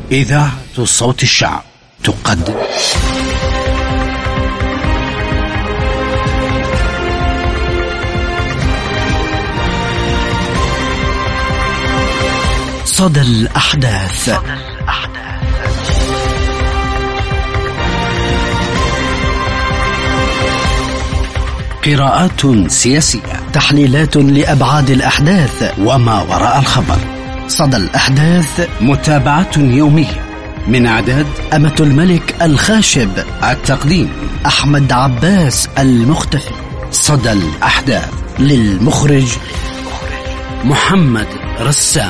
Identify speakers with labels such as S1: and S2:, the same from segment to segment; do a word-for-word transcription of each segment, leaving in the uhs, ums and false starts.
S1: إذاعة صوت الشعب تقدم صدى الأحداث. قراءات سياسية، تحليلات لأبعاد الأحداث وما وراء الخبر. صدى الأحداث، متابعة يومية من إعداد أمة الملك الخاشب، التقديم أحمد عباس المختفي. صدى الأحداث للمخرج محمد رسام.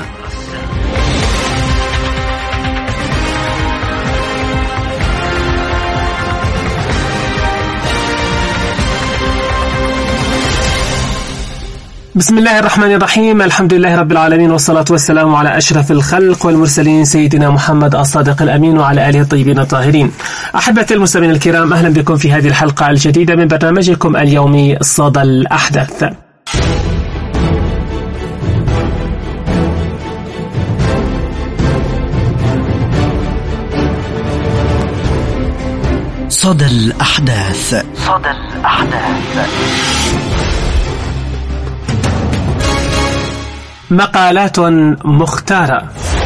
S2: بسم الله الرحمن الرحيم، الحمد لله رب العالمين، والصلاة والسلام على أشرف الخلق والمرسلين سيدنا محمد الصادق الأمين وعلى آله الطيبين الطاهرين. أحبة المستمعين الكرام، أهلا بكم في هذه الحلقة الجديدة من برنامجكم اليومي صدى الأحداث.
S1: صدى الأحداث. صدى الأحداث.
S2: مقالات مختارة.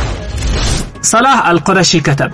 S2: صلاح القرشي كتب: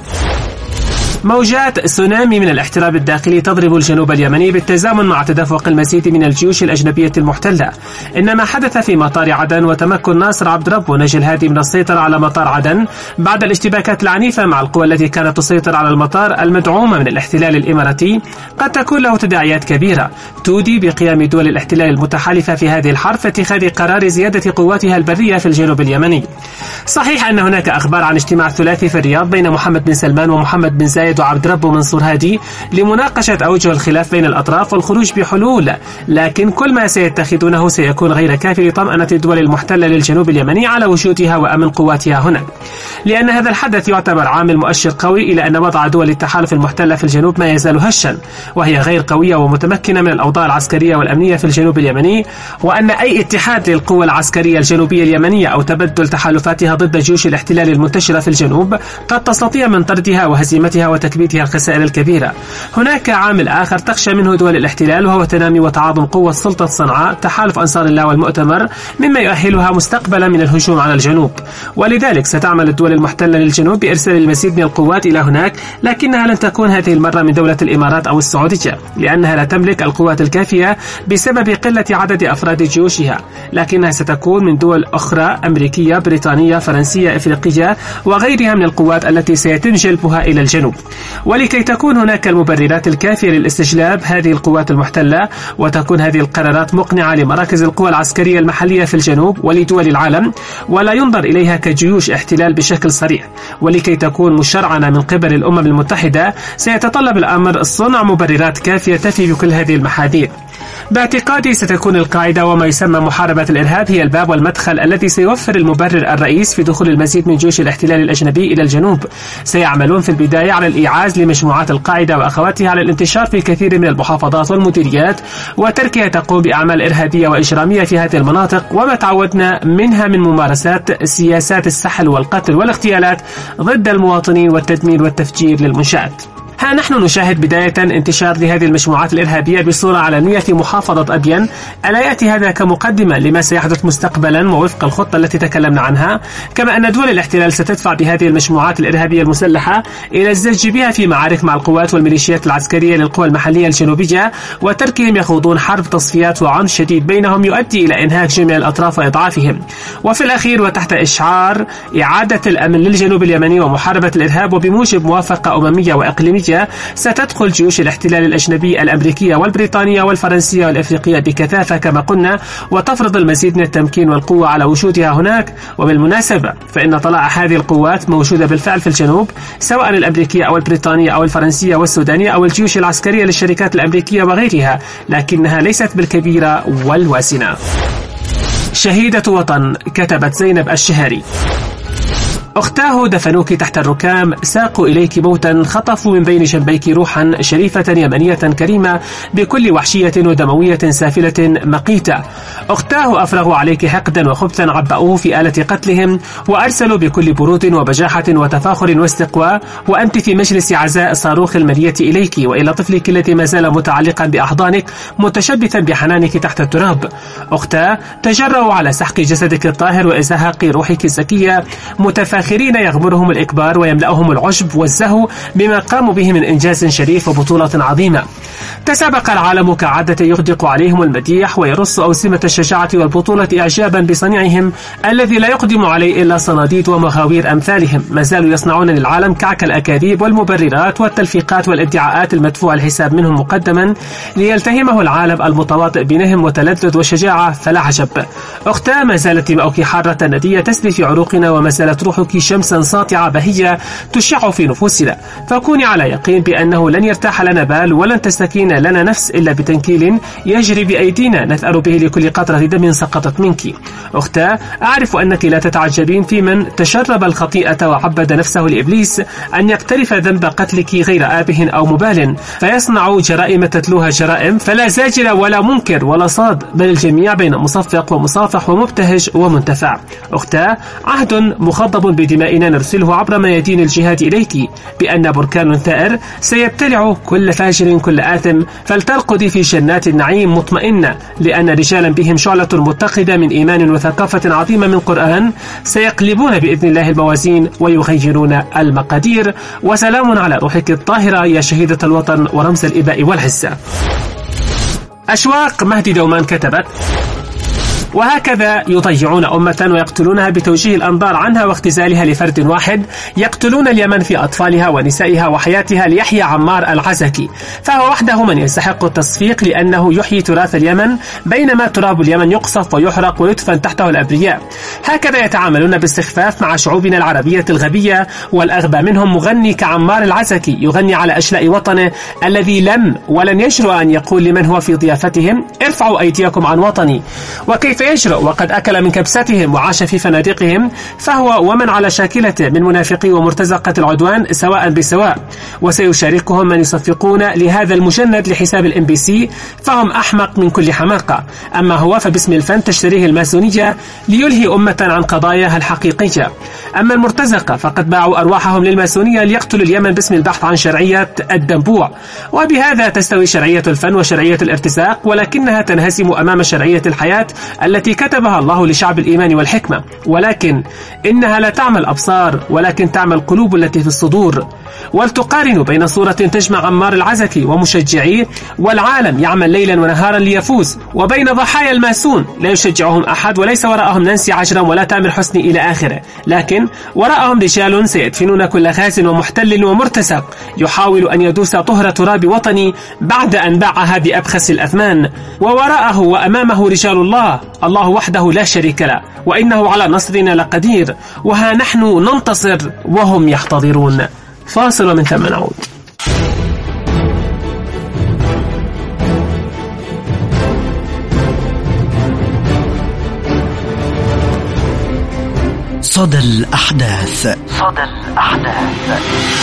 S2: موجات تسونامي من الاحتراب الداخلي تضرب الجنوب اليمني بالتزامن مع تدفق المزيد من الجيوش الأجنبية المحتلة. إن ما حدث في مطار عدن وتمكن ناصر عبد رب ونجي الهادي من السيطرة على مطار عدن بعد الاشتباكات العنيفة مع القوى التي كانت تسيطر على المطار المدعومة من الاحتلال الإماراتي قد تكون له تداعيات كبيرة تودي بقيام دول الاحتلال المتحالفة في هذه الحرب في اتخاذ قرار زيادة قواتها البرية في الجنوب اليمني. صحيح أن هناك أخبار عن اجتماع ثلاثي في الرياض بين محمد بن سلمان ومحمد بن زايد وعبد رب ومنصور هادي لمناقشة أوجه الخلاف بين الأطراف والخروج بحلول، لكن كل ما سيتخذونه سيكون غير كافي لطمأنة الدول المحتلة للجنوب اليمني على وجودها وأمن قواتها هناك، لأن هذا الحدث يعتبر عامل مؤشر قوي إلى أن وضع دول التحالف المحتلة في الجنوب ما يزال هشا، وهي غير قوية ومتمكنة من الأوضاع العسكرية والأمنية في الجنوب اليمني، وأن أي اتحاد للقوى العسكرية الجنوبية اليمنية أو تبدل تحالفاتها ضد جيوش الاحتلال المنتشرة في الجنوب قد تستطيع من طردها وهزيمتها وتكبيدها الخسائر الكبيرة. هناك عامل آخر تخشى منه دول الاحتلال، وهو تنامي وتعاظم قوة سلطة صنعاء تحالف أنصار الله والمؤتمر، مما يؤهلها مستقبلا من الهجوم على الجنوب، ولذلك ستعمل الدول المحتلة للجنوب بإرسال المزيد من القوات إلى هناك، لكنها لن تكون هذه المرة من دولة الإمارات أو السعودية، لأنها لا تملك القوات الكافية بسبب قلة عدد أفراد جيوشها، لكنها ستكون من دول أخرى أمريكية، بريطانية، فرنسية، إفريقية وغيرها من القوات التي سيتم جلبها إلى الجنوب. ولكي تكون هناك المبررات الكافية للاستجلاب هذه القوات المحتلة وتكون هذه القرارات مقنعة لمراكز القوى العسكرية المحلية في الجنوب ولدول العالم ولا ينظر إليها كجيوش احتلال بشكل صريح، ولكي تكون مشرعنة من قبل الأمم المتحدة سيتطلب الأمر صنع مبررات كافية تفي بكل هذه المحاذير. باعتقادي ستكون القاعدة وما يسمى محاربة الإرهاب هي الباب والمدخل الذي سيوفر المبرر الرئيس في دخول المزيد من جيوش الاحتلال الأجنبي إلى الجنوب. سيعملون في البداية على الإيعاز لمجموعات القاعدة وأخواتها على الانتشار في كثير من المحافظات والمديريات وتركها تقوم بأعمال إرهابية وإجرامية في هذه المناطق، وما تعودنا منها من ممارسات سياسات السحل والقتل والاغتيالات ضد المواطنين والتدمير والتفجير للمنشآت. ها نحن نشاهد بداية انتشار لهذه المجموعات الإرهابية بصورة علنية في محافظة أبين. ألا يأتي هذا كمقدمة لما سيحدث مستقبلا ووفق الخطة التي تكلمنا عنها؟ كما أن دول الاحتلال ستدفع بهذه المجموعات الإرهابية المسلحة إلى الزج بها في معارك مع القوات والميليشيات العسكرية للقوى المحلية الجنوبية، وتركهم يخوضون حرب تصفيات وعنف شديد بينهم يؤدي إلى إنهاك جميع الأطراف وإضعافهم. وفي الأخير وتحت إشعار إعادة الأمن للجنوب اليمني ومحاربة الإرهاب وبموجب موافقة أممية وإقليمية، ستدخل جيوش الاحتلال الأجنبي الأمريكية والبريطانية والفرنسية والإفريقية بكثافة كما قلنا، وتفرض المزيد من التمكين والقوة على وجودها هناك. وبالمناسبة فإن طلائع هذه القوات موجودة بالفعل في الجنوب، سواء الأمريكية أو البريطانية أو الفرنسية والسودانية أو الجيوش العسكرية للشركات الأمريكية وغيرها، لكنها ليست بالكبيرة والواسنة. شهيدة وطن، كتبت زينب الشهري. أختاه دفنوك تحت الركام، ساقوا إليك موتا، خطفوا من بين جنبيك روحا شريفة يمنية كريمة بكل وحشية ودموية سافلة مقيتة. أختاه أفرغوا عليك حقدا وخبثا، عبأوه في آلة قتلهم، وأرسلوا بكل برود وبجاحة وتفاخر واستقواء، وأنت في مجلس عزاء صاروخ المنية إليك وإلى طفلك الذي ما زال متعلقا بأحضانك متشبثا بحنانك تحت التراب. أختاه تجرؤوا على سحق جسدك الطاهر وإزهاق روحك الزكية، متفاخرين يغمرهم الإكبار ويملأهم العجب والزهو بما قاموا به من إنجاز شريف وبطولة عظيمة. تسابق العالم كعادة يغدق عليهم المديح ويرص أوسمة الشجاعة والبطولة إعجابا بصنيعهم الذي لا يقدم عليه إلا صناديد ومغاوير أمثالهم. ما زالوا يصنعون للعالم كعك الأكاذيب والمبررات والتلفيقات والادعاءات المدفوع الحساب منهم مقدما ليلتهمه العالم المتواطئ بنهم وتلذذ وشجاعة، فلا عجب. أختاه ما زالت دماؤك حارة ندية تسري في عروقنا، وما زالت روحك شمسا ساطعة بهية تشع في نفوسنا، فكوني على يقين بأنه لن يرتاح لنا بال ولن تستكين لنا نفس إلا بتنكيل يجري بأيدينا نثأر به لكل قطرة دم سقطت منك. أختاه أعرف أنك لا تتعجبين في من تشرب الخطيئة وعبد نفسه لإبليس أن يقترف ذنب قتلك غير آبه أو مبال، فيصنع جرائم تتلوها جرائم، فلا زاجر ولا منكر ولا صاد، بل الجميع بين مصفق ومصافح ومبتهج ومنتفع. أختاه عهد مخضب بدمائنا نرسله عبر ميادين الجهاد إليك بأن بركان ثائر سيبتلع كل فاجر كل آثم، فلترقدي في جنات النعيم مطمئنة، لأن رجالا بهم شعلة متقدة من إيمان وثقافة عظيمة من قرآن سيقلبون بإذن الله الموازين ويغيرون المقادير. وسلام على روحك الطاهرة يا شهيدة الوطن ورمز الإباء والعزة. أشواق مهدي دومان كتبت: وهكذا يضيعون أمة ويقتلونها بتوجيه الأنظار عنها واختزالها لفرد واحد، يقتلون اليمن في أطفالها ونسائها وحياتها ليحيى عمار العزكي، فهو وحده من يستحق التصفيق لأنه يحيي تراث اليمن، بينما تراب اليمن يقصف ويحرق ويدفن تحته الأبرياء. هكذا يتعاملون باستخفاف مع شعوبنا العربية الغبية، والأغبى منهم مغني كعمار العزكي يغني على أشلاء وطنه الذي لم ولن يجرؤ أن يقول لمن هو في ضيافتهم: ارفعوا أيديكم عن وطني. وكيف يجرؤ وقد أكل من كبستهم وعاش في فنادقهم؟ فهو ومن على شاكلته من منافقي ومرتزقة العدوان سواء بسواء، وسيشاركهم من يصفقون لهذا المجند لحساب الام بي سي، فهم أحمق من كل حماقة. أما هو فباسم الفن تشتريه الماسونية ليلهي أمة عن قضاياها الحقيقية. أما المرتزقة فقد باعوا أرواحهم للماسونية ليقتلوا اليمن باسم البحث عن شرعية الدنبوع، وبهذا تستوي شرعية الفن وشرعية الارتزاق، ولكنها تنهزم أمام شرعية الحياة التي كتبها الله لشعب الإيمان والحكمة. ولكن إنها لا تعمل أبصار ولكن تعمل قلوب التي في الصدور. ولتقارن بين صورة تجمع عمار العزكي ومشجعيه والعالم يعمل ليلا ونهارا ليفوز، وبين ضحايا الماسون لا يشجعهم أحد وليس وراءهم نانسي عجرم ولا تامر حسني إلى آخره، لكن وراءهم رجال سيدفنون كل غاز ومحتل ومرتزق يحاول أن يدوس طهر تراب وطني بعد أن باعها بأبخس الأثمان. ووراءه وأمامه رجال الله، الله وحده لا شريك له، وإنه على نصرنا لقدير، وها نحن ننتصر وهم يحتضرون. فاصل ومن ثم نعود.
S1: صدى الأحداث. صدى الأحداث.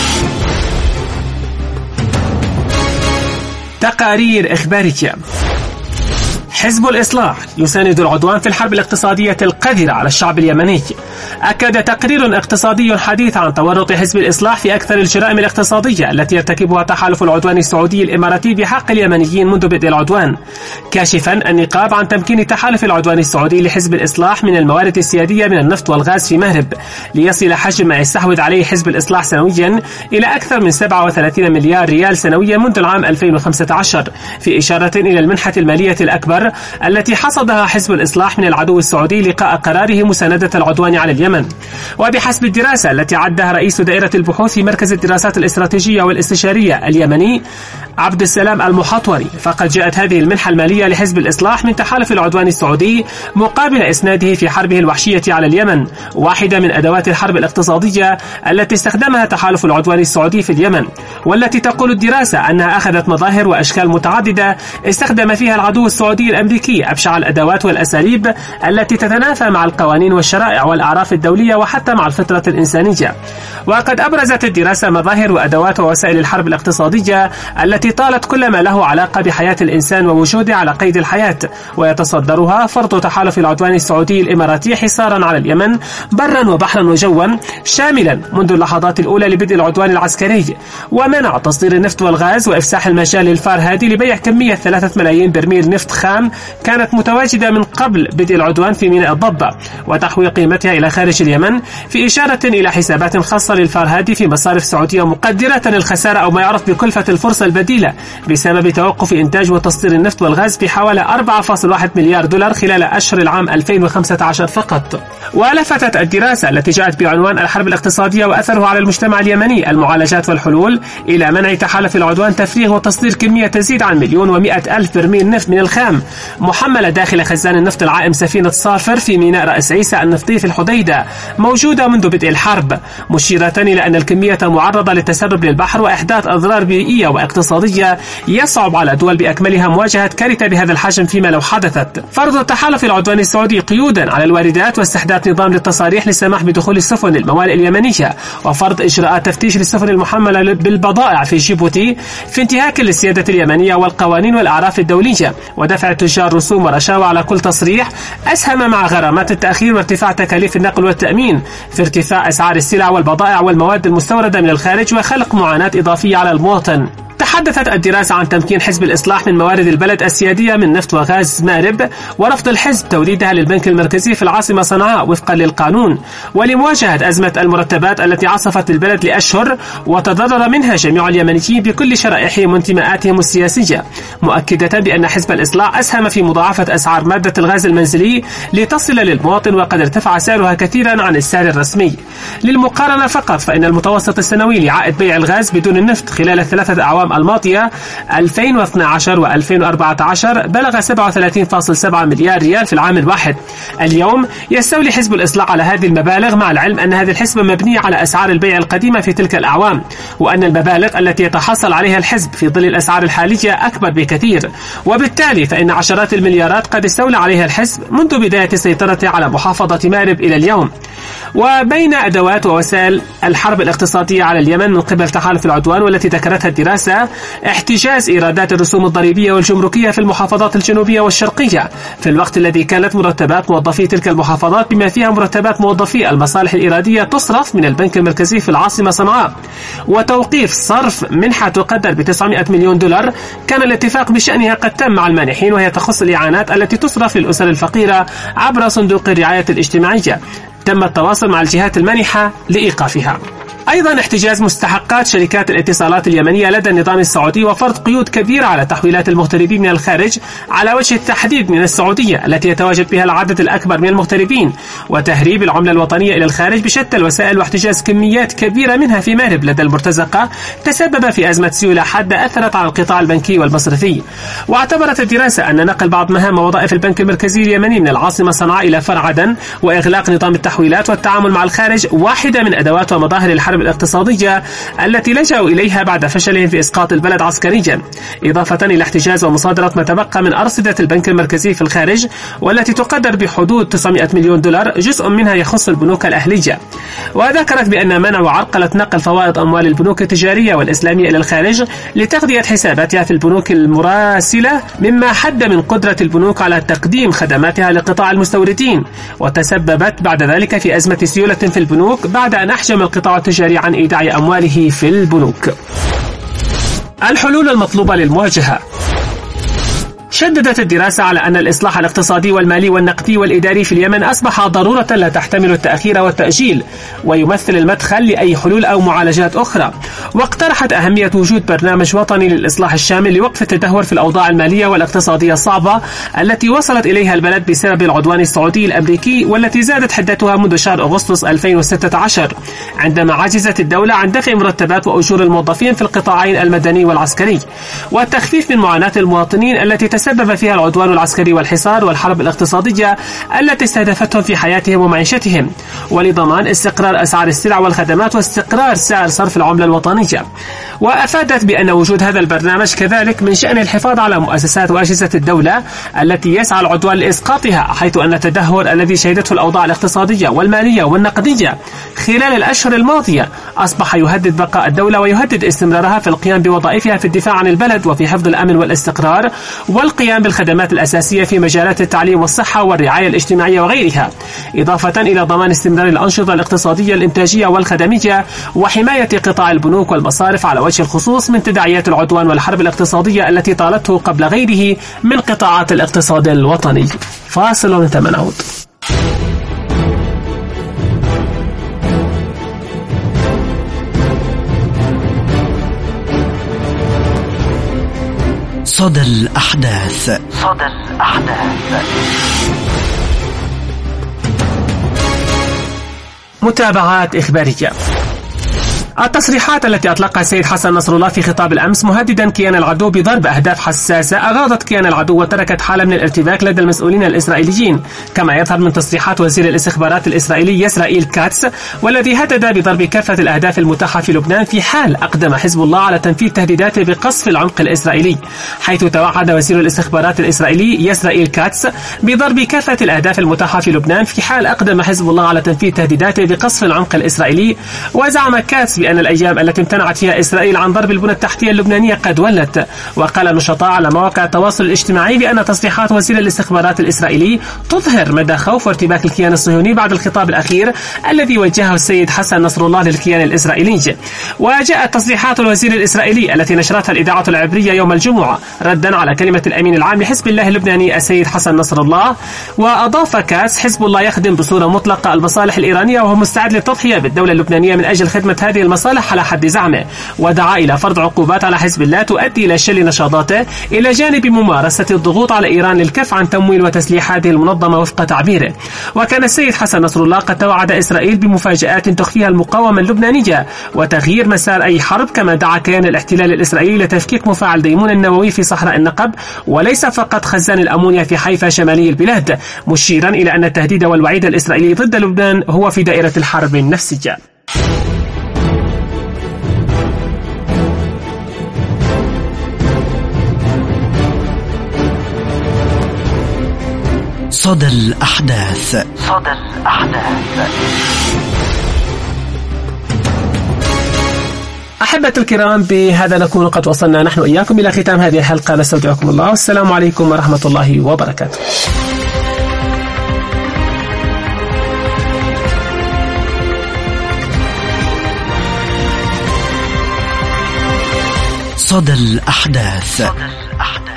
S2: تقارير إخبارية. حزب الإصلاح يساند العدوان في الحرب الاقتصادية القذرة على الشعب اليمني. أكد تقرير اقتصادي حديث عن تورط حزب الإصلاح في أكثر الجرائم الاقتصادية التي يرتكبها تحالف العدوان السعودي الإماراتي بحق اليمنيين منذ بدء العدوان، كاشفا النقاب عن تمكين تحالف العدوان السعودي لحزب الإصلاح من الموارد السيادية من النفط والغاز في مهرب، ليصل حجم ما يستحوذ عليه حزب الإصلاح سنويا إلى أكثر من سبعة وثلاثين مليار ريال سنويا منذ العام ألفين وخمسة عشر، في إشارة إلى المنحة المالية الأكبر التي حصدها حزب الإصلاح من العدو السعودي لقاء قراره مساندة العدوان على اليمن. وبحسب الدراسة التي عدها رئيس دائرة البحوث في مركز الدراسات الاستراتيجية والاستشارية اليمني عبد السلام المحطوري، فقد جاءت هذه المنحة المالية لحزب الإصلاح من تحالف العدوان السعودي مقابل إسناده في حربه الوحشية على اليمن، واحدة من أدوات الحرب الاقتصادية التي استخدمها تحالف العدوان السعودي في اليمن، والتي تقول الدراسة أنها أخذت مظاهر وأشكال متعددة استخدم فيها العدو السعودي الأمريكي أبشع الأدوات والأساليب التي تتنافى مع القوانين والشرائع والأعراف الدولية حتى مع الفطرة الإنسانية. وقد أبرزت الدراسة مظاهر وأدوات ووسائل الحرب الاقتصادية التي طالت كل ما له علاقة بحياة الإنسان ووجوده على قيد الحياة، ويتصدرها فرض تحالف العدوان السعودي الإماراتي حصارا على اليمن برا وبحرا وجوا، شاملا منذ اللحظات الأولى لبدء العدوان العسكري، ومنع تصدير النفط والغاز وإفساح المجال للفارهادي لبيع كمية ثلاثة ملايين برميل نفط خام كانت متواجدة من قبل بدء العدوان في ميناء الضبة، وتحويل قيمتها إلى خارج اليمن، في إشارة إلى حسابات خاصة للفارهادي في مصارف سعودية مقدرة الخسارة أو ما يعرف بكلفة الفرصة البديلة بسبب توقف إنتاج وتصدير النفط والغاز بحوالي أربعة فاصلة واحد مليار دولار خلال أشهر العام ألفين وخمسة عشر فقط. ولفتت الدراسة التي جاءت بعنوان الحرب الاقتصادية وأثره على المجتمع اليمني، المعالجات والحلول، إلى منع تحالف العدوان تفريغ وتصدير كمية تزيد عن مليون ومئة ألف برميل نفط من الخام محملة داخل خزان النفط العائم سفينة صافر في ميناء رأس عيسى النفطي في الحديدة، موجودة منذ بدء الحرب، مشيرة إلى أن الكمية معرضة للتسرب للبحر وإحداث أضرار بيئية واقتصادية يصعب على الدول بأكملها مواجهة كارثة بهذا الحجم فيما لو حدثت. فرض تحالف العدوان السعودي قيودا على الواردات واستحداث نظام للتصاريح للسماح بدخول السفن الموالئ اليمنية، وفرض إجراءات تفتيش للسفن المحملة بالبضائع في جيبوتي في انتهاك للسيادة اليمنية والقوانين والأعراف الدولية، ودفع التجار رسوم ورشاوى على كل تصريح، أسهم مع غرامات التأخير وارتفاع تكاليف النقل والتأمين في ارتفاع أسعار السلع والبضائع والمواد المستوردة من الخارج وخلق معاناة إضافية على المواطن. تحدثت الدراسة عن تمكين حزب الإصلاح من موارد البلد السيادية من نفط وغاز مارب، ورفض الحزب توريدها للبنك المركزي في العاصمة صنعاء وفقا للقانون، ولمواجهة أزمة المرتبات التي عصفت البلد لأشهر وتضرر منها جميع اليمنيين بكل شرائحهم وانتماءاتهم السياسية، مؤكدة بأن حزب الإصلاح أسهم في مضاعفة أسعار مادة الغاز المنزلي لتصل للمواطن وقد ارتفع سعرها كثيرا عن السعر الرسمي. للمقارنة فقط فإن المتوسط السنوي لعائد بيع الغاز بدون النفط خلال الثلاثة أعوام الماضية ألفين واثني عشر وألفين وأربعة عشر بلغ سبعة وثلاثين فاصلة سبعة مليار ريال في العام الواحد. اليوم يستولي حزب الإصلاح على هذه المبالغ، مع العلم أن هذه الحسبة مبنية على أسعار البيع القديمة في تلك الأعوام، وأن المبالغ التي يتحصل عليها الحزب في ظل الأسعار الحالية أكبر بكثير، وبالتالي فإن عشرات المليارات قد استولى عليها الحزب منذ بداية سيطرته على محافظة مارب إلى اليوم. وبين أدوات ووسائل الحرب الاقتصادية على اليمن من قبل تحالف العدوان والتي ذكرتها الدراسة احتجاز إيرادات الرسوم الضريبية والجمركية في المحافظات الجنوبية والشرقية، في الوقت الذي كانت مرتبات موظفي تلك المحافظات بما فيها مرتبات موظفي المصالح الإيرادية تصرف من البنك المركزي في العاصمة صنعاء، وتوقيف صرف منحة تقدر ب تسعمئة مليون دولار كان الاتفاق بشأنها قد تم مع المانحين، وهي تخص الإعانات التي تصرف للأسر الفقيرة عبر صندوق الرعاية الاجتماعية. تم التواصل مع الجهات المانحة لإيقافها. أيضا احتجاز مستحقات شركات الاتصالات اليمنية لدى النظام السعودي، وفرض قيود كبيرة على تحويلات المغتربين من الخارج على وجه التحديد من السعودية التي يتواجد بها العدد الأكبر من المغتربين، وتهريب العملة الوطنية إلى الخارج بشتى الوسائل، واحتجاز كميات كبيرة منها في مارب لدى المرتزقة تسبب في أزمة سيولة حادة أثرت على القطاع البنكي والمصرفي. واعتبرت الدراسة أن نقل بعض مهام ووظائف البنك المركزي اليمني من العاصمة صنعاء إلى فرع عدن وإغلاق نظام التحويلات والتعامل مع الخارج واحدة من أدوات ومظاهر الحرب الاقتصادية التي لجأوا إليها بعد فشلهم في إسقاط البلد عسكريا، إضافة إلى احتجاز ومصادرة ما تبقى من أرصدة البنك المركزي في الخارج والتي تقدر بحدود تسعمئة مليون دولار، جزء منها يخص البنوك الأهلية. وذكرت بأن منع وعرقلة نقل فوائد أموال البنوك التجارية والإسلامية إلى الخارج لتغذية حساباتها في البنوك المراسلة مما حد من قدرة البنوك على تقديم خدماتها لقطاع المستوردين، وتسببت بعد ذلك في أزمة سيولة في البنوك بعد أن أحجم القطاع التجاري عن إيداع أمواله في البنوك. الحلول المطلوبة للمواجهة. شددت الدراسة على أن الإصلاح الاقتصادي والمالي والنقدي والإداري في اليمن أصبح ضرورة لا تحتمل التأخير والتأجيل، ويمثل المدخل لأي حلول أو معالجات أخرى. واقترحت أهمية وجود برنامج وطني للإصلاح الشامل لوقف التدهور في الأوضاع المالية والاقتصادية الصعبة التي وصلت إليها البلد بسبب العدوان السعودي الأمريكي، والتي زادت حدتها منذ شهر أغسطس ألفين وستة عشر عندما عجزت الدولة عن دفع مرتبات وأجور الموظفين في القطاعين المدني والعسكري، والتخفيف من معاناة المواطنين التي تسبب فيها العدوان العسكري والحصار والحرب الاقتصادية التي استهدفتهم في حياتهم ومعيشتهم، ولضمان استقرار أسعار السلع والخدمات واستقرار سعر صرف العملة الوطنية. الوطنية. وأفادت بأن وجود هذا البرنامج كذلك من شأن الحفاظ على مؤسسات وأجهزة الدولة التي يسعى العدوان لإسقاطها، حيث أن التدهور الذي شهدته الأوضاع الاقتصادية والمالية والنقدية خلال الأشهر الماضية أصبح يهدد بقاء الدولة ويهدد استمرارها في القيام بوظائفها في الدفاع عن البلد وفي حفظ الأمن والاستقرار والقيام بالخدمات الأساسية في مجالات التعليم والصحة والرعاية الاجتماعية وغيرها، إضافة إلى ضمان استمرار الأنشطة الاقتصادية الإنتاجية والخدمية وحماية قطاع البنوك والمصارف على وجه الخصوص من تداعيات العدوان والحرب الاقتصادية التي طالته قبل غيره من قطاعات الاقتصاد الوطني. فاصل ثم نعود.
S1: صدى الأحداث. صدى الأحداث.
S2: متابعات إخبارية. التصريحات التي أطلقها السيد حسن نصر الله في خطاب الأمس مهددا كيان العدو بضرب أهداف حساسة أغاضت كيان العدو وتركت حالة من الارتباك لدى المسؤولين الإسرائيليين، كما يظهر من تصريحات وزير الاستخبارات الإسرائيلي إسرائيل كاتس والذي هدد بضرب كافة الأهداف المتاحة في لبنان في حال أقدم حزب الله على تنفيذ تهديداته بقصف العمق الإسرائيلي، حيث توعد وزير الاستخبارات الإسرائيلي إسرائيل كاتس بضرب كافة الأهداف المتاحة في لبنان في حال أقدم حزب الله على تنفيذ تهديداته بقصف العمق الإسرائيلي. وزعم كاتس بأن الأيام التي امتنعت فيها إسرائيل عن ضرب البنى التحتية اللبنانية قد ولت. وقال نشطاء على مواقع التواصل الاجتماعي بأن تصريحات وزير الاستخبارات الإسرائيلي تظهر مدى خوف وارتباك الكيان الصهيوني بعد الخطاب الأخير الذي وجهه السيد حسن نصر الله للكيان الإسرائيلي. وجاءت تصريحات الوزير الإسرائيلي التي نشرتها الإذاعة العبرية يوم الجمعة ردا على كلمة الأمين العام لحزب الله اللبناني السيد حسن نصر الله. وأضاف كاس: حزب الله يخدم بصورة مطلقة المصالح الإيرانية وهو مستعد للتضحية بالدولة اللبنانية من أجل خدمة هذه المصالح على حد زعمه، ودعا إلى فرض عقوبات على حزب الله تؤدي إلى شل نشاطاته إلى جانب ممارسة الضغوط على إيران للكف عن تمويل وتسليح هذه المنظمة وفق تعبيره. وكان السيد حسن نصر الله قد توعد إسرائيل بمفاجآت تخفيها المقاومة اللبنانية وتغيير مسار أي حرب، كما دعا كيان الاحتلال الإسرائيلي لتفكيك مفاعل ديمون النووي في صحراء النقب وليس فقط خزان الأمونيا في حيفا شمالي البلاد، مشيرا إلى أن التهديد والوعيد الإسرائيلي ضد لبنان هو في دائرة الحرب النفسية.
S1: صدى الأحداث. صدى الأحداث.
S2: أحبة الكرام، بهذا نكون قد وصلنا نحن إياكم إلى ختام هذه الحلقة. نستودعكم الله والسلام عليكم ورحمة الله وبركاته.
S1: صدى الأحداث. صدى الأحداث.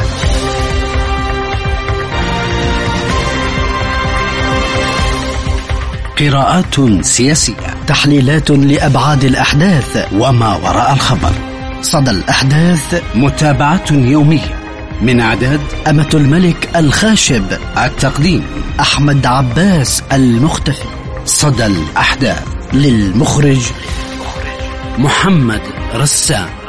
S1: قراءات سياسية، تحليلات لأبعاد الأحداث وما وراء الخبر. صدى الأحداث، متابعة يومية. من إعداد أمة الملك الخاشب، التقديم أحمد عباس المختفي. صدى الأحداث، للمخرج محمد رسام.